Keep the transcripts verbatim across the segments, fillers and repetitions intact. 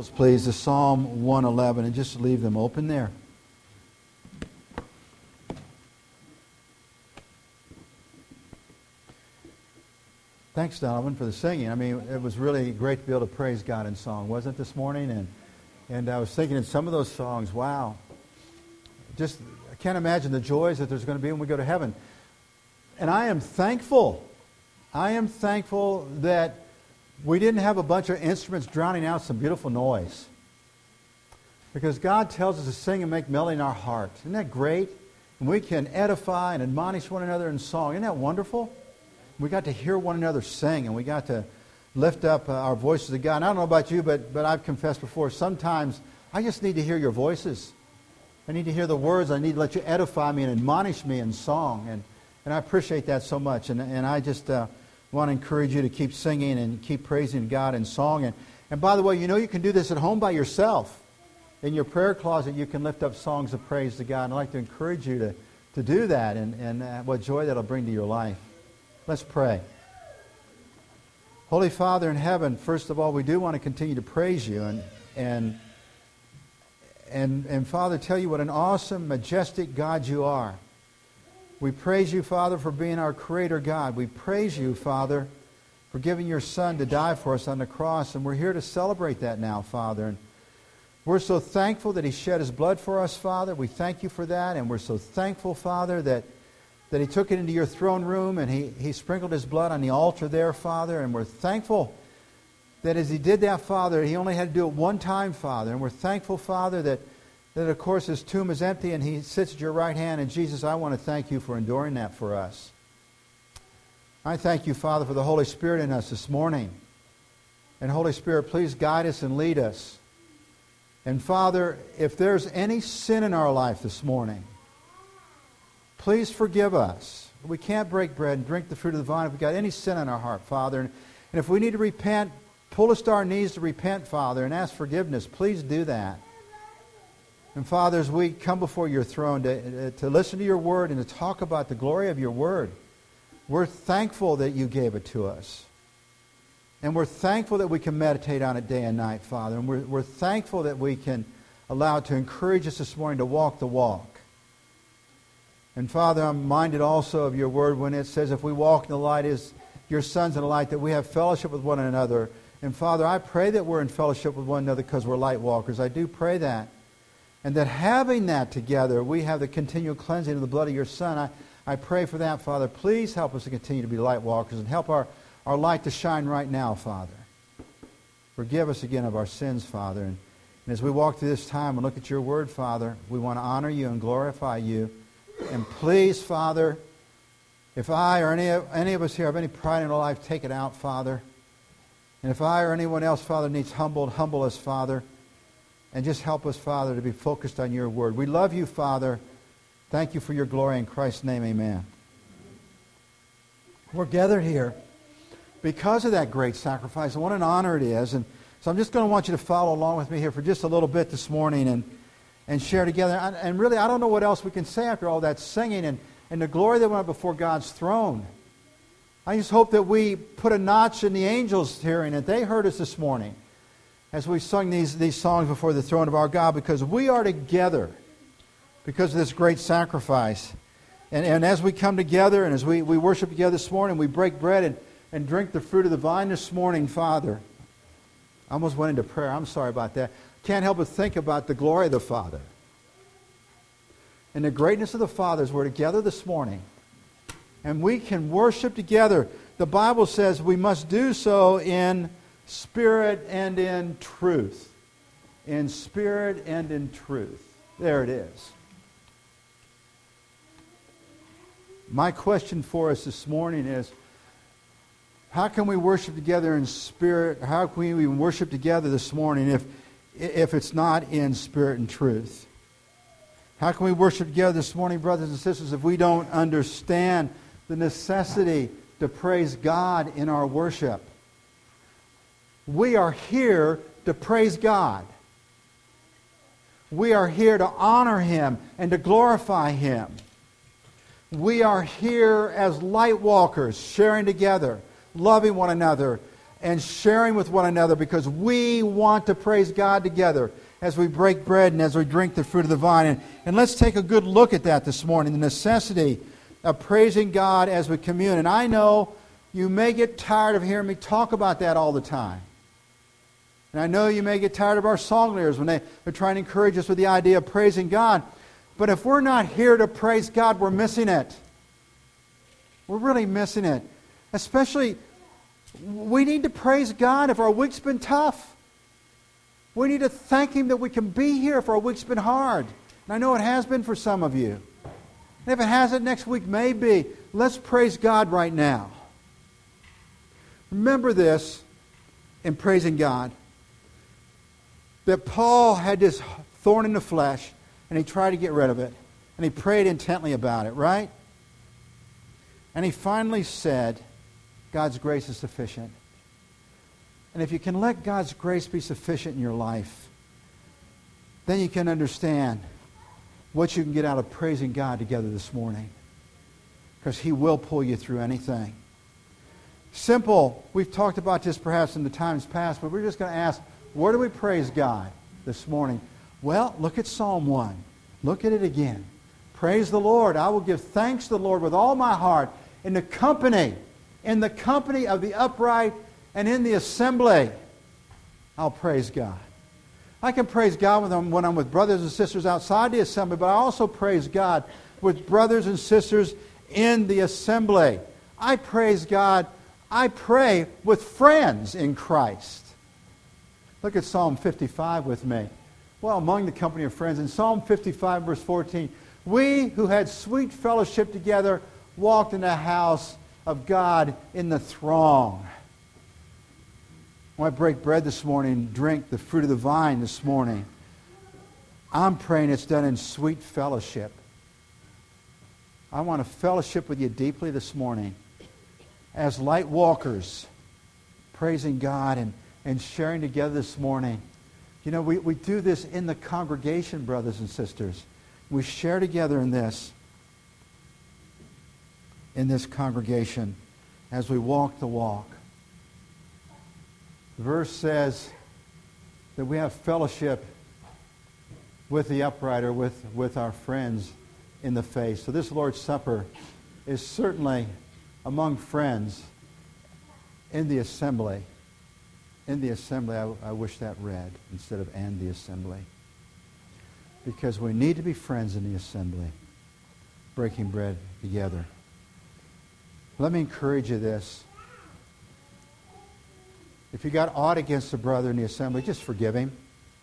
Please, to Psalm one eleven, and just leave them open there. Thanks, Donovan, for the singing. I mean, it was really great to be able to praise God in song, wasn't it, this morning? And and I was thinking in some of those songs, wow, just I can't imagine the joys that there's going to be when we go to heaven. And I am thankful. I am thankful that we didn't have a bunch of instruments drowning out some beautiful noise. Because God tells us to sing and make melody in our heart. Isn't that great? And we can edify and admonish one another in song. Isn't that wonderful? We got to hear one another sing, and we got to lift up uh, our voices to God. And I don't know about you, but, but I've confessed before, sometimes I just need to hear your voices. I need to hear the words. I need to let you edify me and admonish me in song. And, and I appreciate that so much. And, and I just uh, want to encourage you to keep singing and keep praising God in song. And, and by the way, you know you can do this at home by yourself. In your prayer closet, you can lift up songs of praise to God. And I'd like to encourage you to, to do that, and, and uh, what joy that'll bring to your life. Let's pray. Holy Father in heaven, first of all, we do want to continue to praise you and and and and Father, tell you what an awesome, majestic God you are. We praise you, Father, for being our Creator God. We praise you, Father, for giving your Son to die for us on the cross, and we're here to celebrate that now, Father. And we're so thankful that He shed His blood for us, Father. We thank you for that, and we're so thankful, Father, that that He took it into your throne room and he, he sprinkled His blood on the altar there, Father. And we're thankful that as He did that, Father, He only had to do it one time, Father. And we're thankful, Father, that, that of course His tomb is empty and He sits at your right hand. And Jesus, I want to thank you for enduring that for us. I thank you, Father, for the Holy Spirit in us this morning. And Holy Spirit, please guide us and lead us. And Father, if there's any sin in our life this morning, please forgive us. We can't break bread and drink the fruit of the vine if we've got any sin in our heart, Father. And, and if we need to repent, pull us to our knees to repent, Father, and ask forgiveness. Please do that. And Father, as we come before your throne to, to listen to your word and to talk about the glory of your word, we're thankful that you gave it to us. And we're thankful that we can meditate on it day and night, Father. And we're, we're thankful that we can allow it to encourage us this morning to walk the walk. And Father, I'm minded also of your word when it says, if we walk in the light as your sons in the light, that we have fellowship with one another. And Father, I pray that we're in fellowship with one another because we're light walkers. I do pray that. And that having that together, we have the continual cleansing of the blood of your Son. I, I pray for that, Father. Please help us to continue to be light walkers and help our, our light to shine right now, Father. Forgive us again of our sins, Father. And, and as we walk through this time and look at your word, Father, we want to honor you and glorify you. And please, Father, if I or any of, any of us here have any pride in our life, take it out, Father. And if I or anyone else, Father, needs humbled, humble us, Father. And just help us, Father, to be focused on your word. We love you, Father. Thank you for your glory. In Christ's name, amen. We're gathered here because of that great sacrifice. And what an honor it is. And so I'm just going to want you to follow along with me here for just a little bit this morning and and share together. And really, I don't know what else we can say after all that singing and, and the glory that went before God's throne. I just hope that we put a notch in the angels' hearing, that they heard us this morning as we sung these, these songs before the throne of our God, because we are together because of this great sacrifice. And, and as we come together and as we, we worship together this morning, we break bread and, and drink the fruit of the vine this morning, Father. I almost went into prayer. I'm sorry about that. Can't help but think about the glory of the Father. And the greatness of the Father as we're together this morning. And we can worship together. The Bible says we must do so in spirit and in truth. In spirit and in truth. There it is. My question for us this morning is, how can we worship together in spirit? How can we even worship together this morning if if it's not in spirit and truth? How can we worship together this morning, brothers and sisters, if we don't understand the necessity to praise God in our worship? We are here to praise God. We are here to honor Him and to glorify Him. We are here as light walkers, sharing together, loving one another, and sharing with one another, because we want to praise God together as we break bread and as we drink the fruit of the vine. And, and let's take a good look at that this morning, the necessity of praising God as we commune. And I know you may get tired of hearing me talk about that all the time. And I know you may get tired of our song leaders when they, they're trying to encourage us with the idea of praising God. But if we're not here to praise God, we're missing it. We're really missing it. Especially, we need to praise God if our week's been tough. We need to thank Him that we can be here if our week's been hard. And I know it has been for some of you. And if it hasn't, next week may be. Let's praise God right now. Remember this in praising God, that Paul had this thorn in the flesh, and he tried to get rid of it. And he prayed intently about it, right? And he finally said, God's grace is sufficient. And if you can let God's grace be sufficient in your life, then you can understand what you can get out of praising God together this morning. Because He will pull you through anything. Simple. We've talked about this perhaps in the times past, but we're just going to ask, where do we praise God this morning? Well, look at Psalm one. Look at it again. Praise the Lord. I will give thanks to the Lord with all my heart in the company, in the company of the upright and in the assembly. I'll praise God. I can praise God when I'm, when I'm with brothers and sisters outside the assembly, but I also praise God with brothers and sisters in the assembly. I praise God. I pray with friends in Christ. Look at Psalm fifty-five with me. Well, among the company of friends, in Psalm fifty-five, verse fourteen, we who had sweet fellowship together walked in the house of God in the throng. When I break bread this morning, drink the fruit of the vine this morning, I'm praying it's done in sweet fellowship. I want to fellowship with you deeply this morning as light walkers, praising God and, and sharing together this morning. You know, we, we do this in the congregation, brothers and sisters. We share together in this, in this congregation as we walk the walk. The verse says that we have fellowship with the upright, or with, with our friends in the faith. So this Lord's Supper is certainly among friends in the assembly. In the assembly, I, I wish that read instead of and the assembly. Because we need to be friends in the assembly, breaking bread together. Let me encourage you this. If you got aught against a brother in the assembly, just forgive him.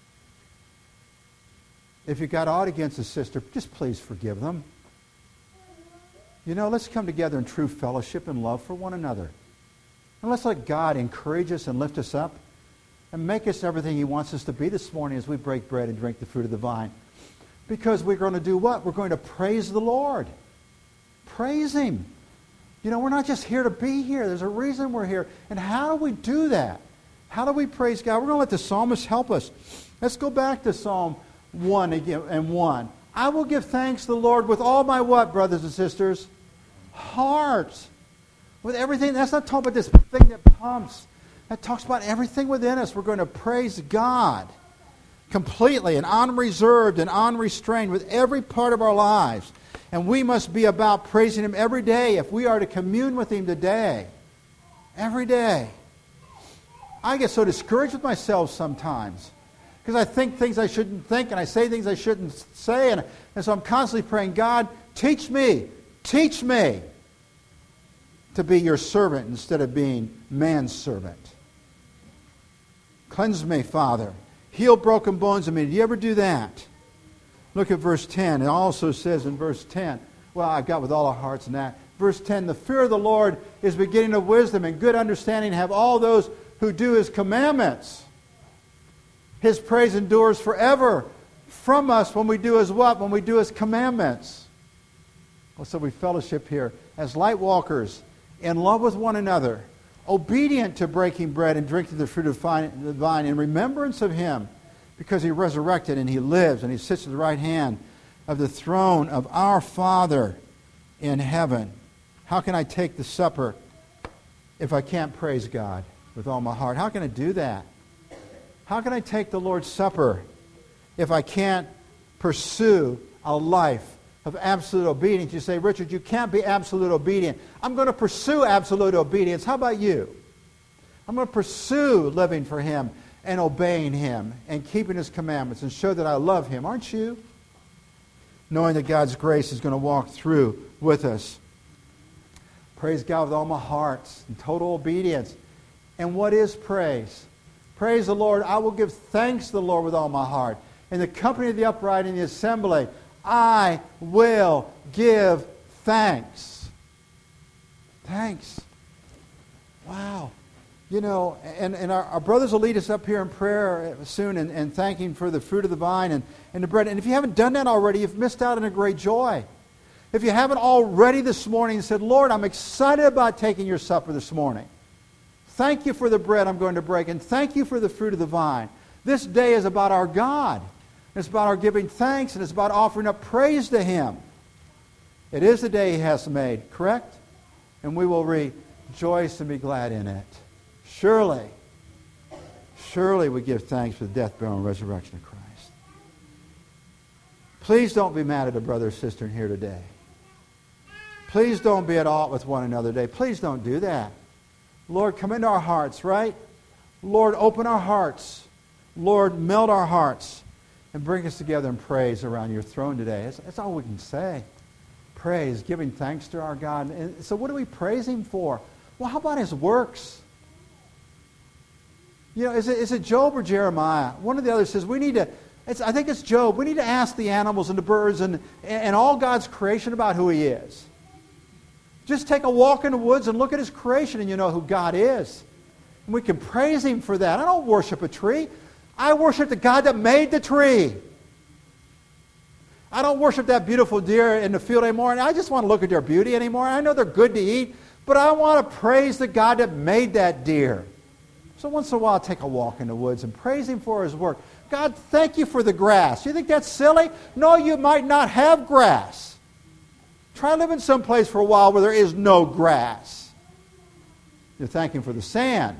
If you got aught against a sister, just please forgive them. You know, let's come together in true fellowship and love for one another. And let's let God encourage us and lift us up and make us everything He wants us to be this morning as we break bread and drink the fruit of the vine. Because we're going to do what? We're going to praise the Lord. Praise Him. You know, we're not just here to be here. There's a reason we're here. And how do we do that? How do we praise God? We're going to let the psalmist help us. Let's go back to Psalm one again and one. I will give thanks to the Lord with all my what, brothers and sisters? Heart. With everything. That's not talking about this thing that pumps. That talks about everything within us. We're going to praise God completely and unreserved and unrestrained with every part of our lives. And we must be about praising Him every day if we are to commune with Him today. Every day. I get so discouraged with myself sometimes because I think things I shouldn't think and I say things I shouldn't say. And, and so I'm constantly praying, God, teach me, teach me to be your servant instead of being man's servant. Cleanse me, Father. Heal broken bones in me. Do you ever do that? Look at verse ten. It also says in verse ten, well, I've got with all our hearts and that. Verse ten, the fear of the Lord is beginning of wisdom, and good understanding have all those who do His commandments. His praise endures forever from us when we do His what? When we do His commandments. Well, so we fellowship here as light walkers, in love with one another, obedient to breaking bread and drinking the fruit of the vine, in remembrance of Him, because He resurrected and He lives and He sits at the right hand of the throne of our Father in heaven. How can I take the supper if I can't praise God? with all my heart. How can I do that? How can I take the Lord's Supper if I can't pursue a life of absolute obedience? You say, Richard, you can't be absolute obedient. I'm going to pursue absolute obedience. How about you? I'm going to pursue living for Him and obeying Him and keeping His commandments and show that I love Him. Aren't you? Knowing that God's grace is going to walk through with us. Praise God with all my heart in total obedience. And what is praise? Praise the Lord. I will give thanks to the Lord with all my heart. In the company of the upright in the assembly, I will give thanks. Thanks. Wow. You know, and, and our, our brothers will lead us up here in prayer soon and, and thanking for the fruit of the vine and, and the bread. And if you haven't done that already, you've missed out on a great joy. If you haven't already this morning said, Lord, I'm excited about taking your supper this morning. Thank you for the bread I'm going to break, and thank you for the fruit of the vine. This day is about our God. It's about our giving thanks, and it's about offering up praise to Him. It is the day He has made, correct? And we will rejoice and be glad in it. Surely, surely we give thanks for the death, burial, and resurrection of Christ. Please don't be mad at a brother or sister in here today. Please don't be at odds with one another today. Please don't do that. Lord, come into our hearts, right? Lord, open our hearts. Lord, melt our hearts and bring us together in praise around your throne today. That's, that's all we can say. Praise, giving thanks to our God. And so what do we praise Him for? Well, how about His works? You know, is it, is it Job or Jeremiah? One of the others says we need to, it's, I think it's Job, we need to ask the animals and the birds and, and all God's creation about who He is. Just take a walk in the woods and look at His creation and you know who God is. And we can praise Him for that. I don't worship a tree. I worship the God that made the tree. I don't worship that beautiful deer in the field anymore, and I just want to look at their beauty anymore. I know they're good to eat, but I want to praise the God that made that deer. So once in a while, I'll take a walk in the woods and praise Him for His work. God, thank you for the grass. You think that's silly? No, you might not have grass. Try living someplace for a while where there is no grass. You're thanking for the sand.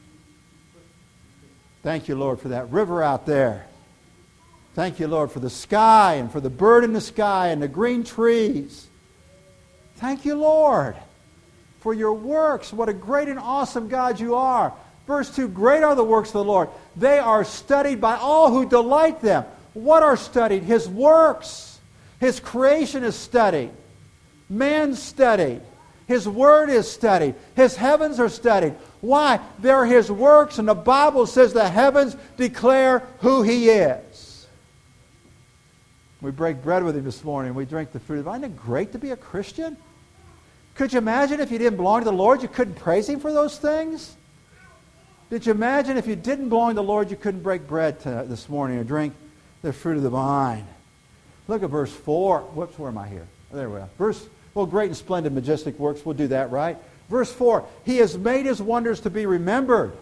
Thank you, Lord, for that river out there. Thank you, Lord, for the sky and for the bird in the sky and the green trees. Thank you, Lord, for your works. What a great and awesome God you are. Verse two, great are the works of the Lord. They are studied by all who delight them. What are studied? His works. His creation is studied. Man's studied. His Word is studied. His heavens are studied. Why? They're His works, and the Bible says the heavens declare who He is. We break bread with Him this morning. We drink the fruit of it. Isn't it great to be a Christian? Could you imagine if you didn't belong to the Lord, you couldn't praise Him for those things? Did you imagine if you didn't belong to the Lord, you couldn't break bread to, this morning or drink the fruit of the vine? Look at verse four. Whoops, where am I here? Oh, there we are. Verse, well, great and splendid, majestic works. We'll do that, right? Verse four. He has made His wonders to be remembered.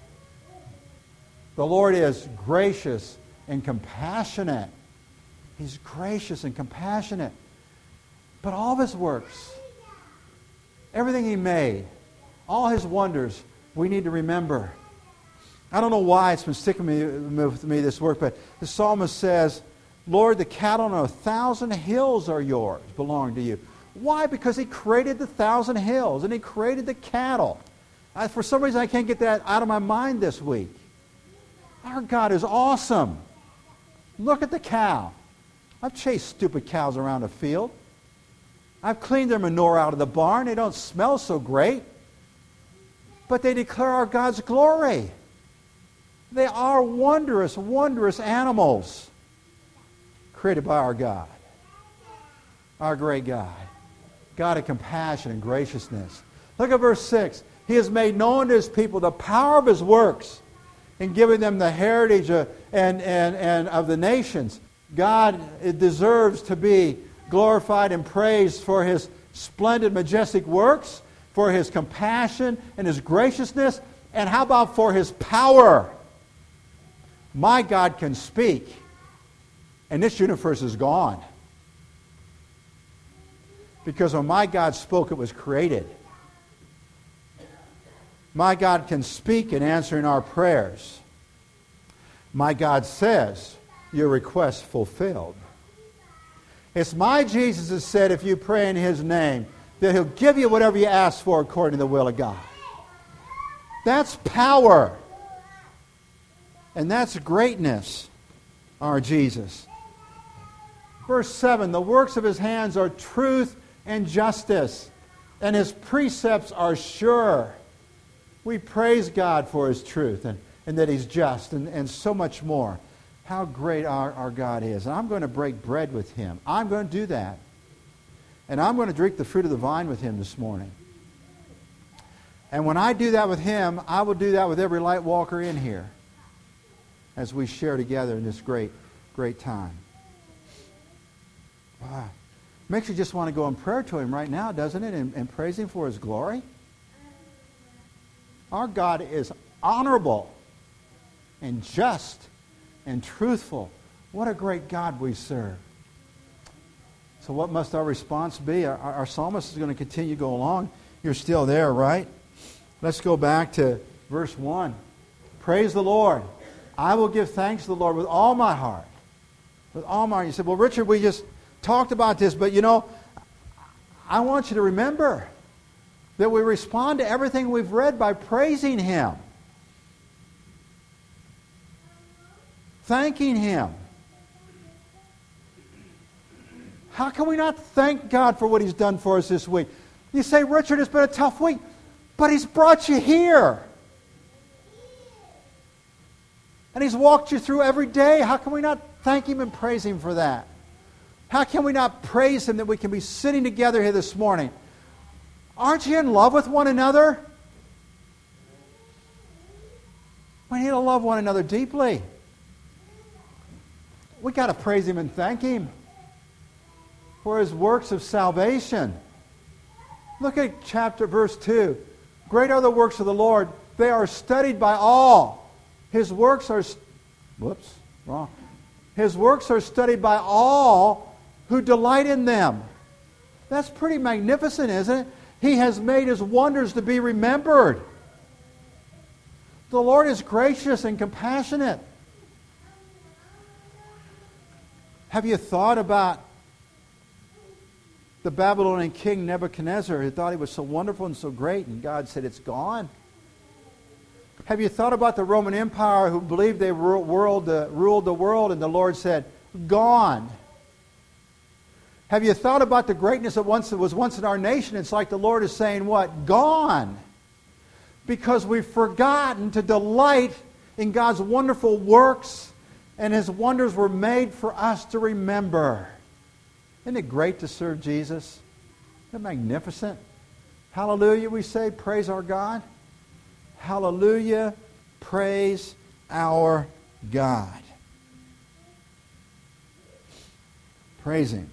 The Lord is gracious and compassionate. He's gracious and compassionate. But all of His works, everything He made, all His wonders, we need to remember. I don't know why it's been sticking with me, with me this work, but the psalmist says, Lord, the cattle on a thousand hills are yours, belong to you. Why? Because He created the thousand hills and He created the cattle. I, for some reason, I can't get that out of my mind this week. Our God is awesome. Look at the cow. I've chased stupid cows around the field. I've cleaned their manure out of the barn. They don't smell so great. But they declare our God's glory. They are wondrous, wondrous animals created by our God. Our great God. God of compassion and graciousness. Look at verse six. He has made known to His people the power of His works in giving them the heritage of, and, and, and of the nations. God deserves to be glorified and praised for His splendid, majestic works, for His compassion and His graciousness, and how about for His power? My God can speak, and this universe is gone. Because when my God spoke, it was created. My God can speak in answering our prayers. My God says, your request fulfilled. It's my Jesus that said, if you pray in His name, that He'll give you whatever you ask for according to the will of God. That's power. And that's greatness, our Jesus. Verse seven, the works of His hands are truth and justice, and His precepts are sure. We praise God for His truth and, and that He's just and, and so much more. How great our, our God is. And I'm going to break bread with Him. I'm going to do that. And I'm going to drink the fruit of the vine with Him this morning. And when I do that with Him, I will do that with every light walker in here as we share together in this great, great time. Wow. Makes you just want to go in prayer to Him right now, doesn't it? And, and praise Him for His glory. Our God is honorable and just and truthful. What a great God we serve. So what must our response be? Our, our psalmist is going to continue to go along. You're still there, right? Let's go back to verse one. Praise the Lord. I will give thanks to the Lord with all my heart. With all my heart. You said, well, Richard, we just talked about this, but you know, I want you to remember that we respond to everything we've read by praising Him. Thanking Him. How can we not thank God for what He's done for us this week? You say, Richard, it's been a tough week, but He's brought you here. And He's walked you through every day. How can we not thank Him and praise Him for that? How can we not praise Him that we can be sitting together here this morning? Aren't you in love with one another? We need to love one another deeply. We got to praise Him and thank Him for His works of salvation. Look at chapter verse two. Great are the works of the Lord. They are studied by all. His works are, whoops, wrong. His works are studied by all who delight in them. That's pretty magnificent, isn't it? He has made His wonders to be remembered. The Lord is gracious and compassionate. Have you thought about the Babylonian king Nebuchadnezzar, who thought he was so wonderful and so great, and God said, it's gone? Have you thought about the Roman Empire, who believed they ruled, uh, ruled the world, and the Lord said, gone? Have you thought about the greatness that once that was once in our nation? It's like the Lord is saying, what? Gone. Because we've forgotten to delight in God's wonderful works, and His wonders were made for us to remember. Isn't it great to serve Jesus? Isn't it magnificent? Hallelujah, we say, praise our God. Hallelujah, praise our God. Praise Him.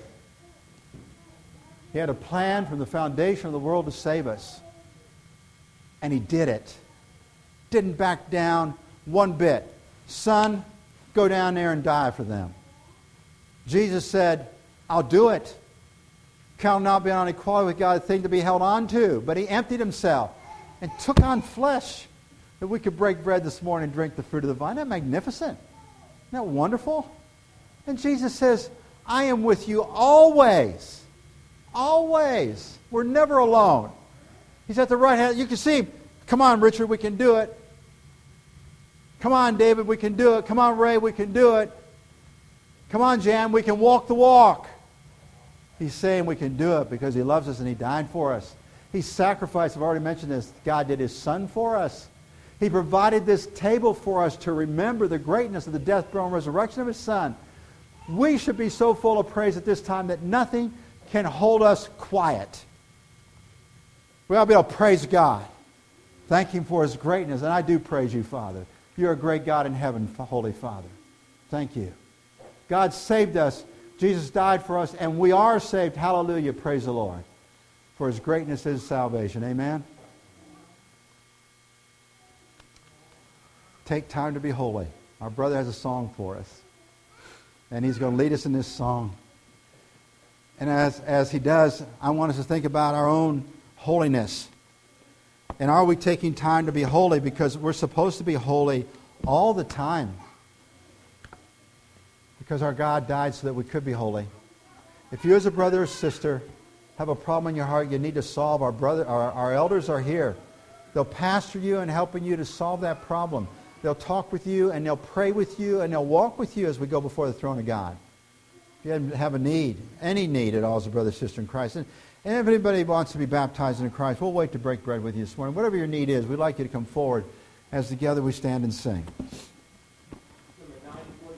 He had a plan from the foundation of the world to save us. And He did it. Didn't back down one bit. Son, go down there and die for them. Jesus said, I'll do it. Count not be on equality with God a thing to be held on to. But He emptied Himself and took on flesh that we could break bread this morning and drink the fruit of the vine. Isn't that magnificent? Isn't that wonderful? And Jesus says, I am with you always. Always. We're never alone. He's at the right hand. You can see Him. Come on, Richard, we can do it. Come on, David, we can do it. Come on, Ray, we can do it. Come on, Jan, we can walk the walk. He's saying we can do it because He loves us and He died for us. He sacrificed, I've already mentioned this, God did His Son for us. He provided this table for us to remember the greatness of the death, burial, and resurrection of His Son. We should be so full of praise at this time that nothing can hold us quiet. We ought to be able to praise God. Thank Him for His greatness. And I do praise You, Father. You're a great God in heaven, Holy Father. Thank You. God saved us. Jesus died for us, and we are saved. Hallelujah. Praise the Lord. For His greatness is salvation. Amen. Take time to be holy. Our brother has a song for us. And he's going to lead us in this song. And as, as he does, I want us to think about our own holiness. And are we taking time to be holy? Because we're supposed to be holy all the time. Because our God died so that we could be holy. If you as a brother or sister have a problem in your heart you need to solve, our brother, our, our elders are here. They'll pastor you and helping you to solve that problem. They'll talk with you and they'll pray with you and they'll walk with you as we go before the throne of God. If you have a need, any need at all as a brother or sister in Christ. And, and if anybody wants to be baptized in Christ, we'll wait to break bread with you this morning. Whatever your need is, we'd like you to come forward as together we stand and sing.